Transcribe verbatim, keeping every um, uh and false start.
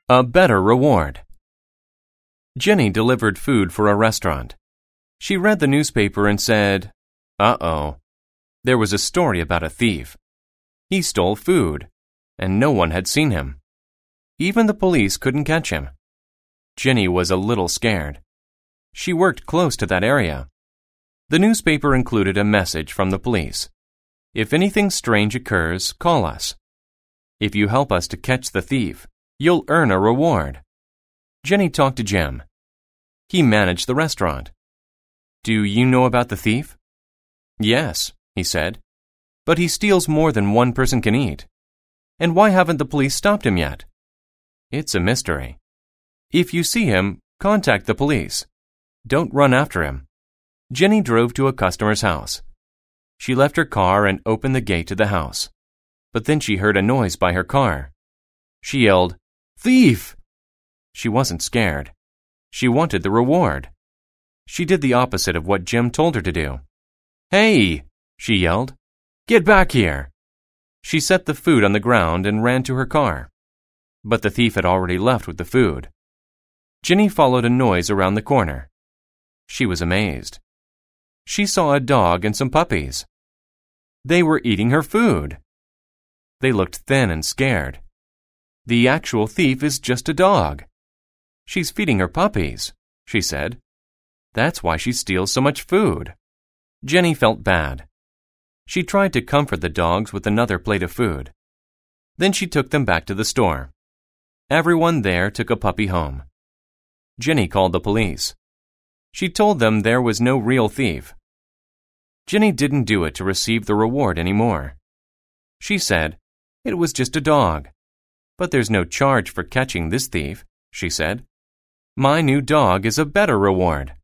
A better reward. Jenny delivered food for a restaurant. She read the newspaper and said, "Uh-oh." There was a story about a thief. He stole food, and no one had seen him. Even the police couldn't catch him. Jenny was a little scared. She worked close to that area. The newspaper included a message from the police. If anything strange occurs, call us. If you help us to catch the thief, you'll earn a reward. Jenny talked to Jim. He managed the restaurant. "Do you know about the thief?" "Yes," he said. "But he steals more than one person can eat. And why haven't the police stopped him yet?" "It's a mystery. If you see him, contact the police. Don't run after him." Jenny drove to a customer's house. She left her car and opened the gate to the house. But then she heard a noise by her car. She yelled, "Thief!" She wasn't scared. She wanted the reward. She did the opposite of what Jim told her to do. "Hey!" she yelled. "Get back here!" She set the food on the ground and ran to her car. But the thief had already left with the food. Jenny followed a noise around the corner. She was amazed. She saw a dog and some puppies. They were eating her food. They looked thin and scared. The actual thief is just a dog. "She's feeding her puppies," she said. "That's why she steals so much food." Jenny felt bad. She tried to comfort the dogs with another plate of food. Then she took them back to the store. Everyone there took a puppy home. Jenny called the police. She told them there was no real thief. Jenny didn't do it to receive the reward anymore. She said, "It was just a dog. But there's no charge for catching this thief," she said. "My new dog is a better reward."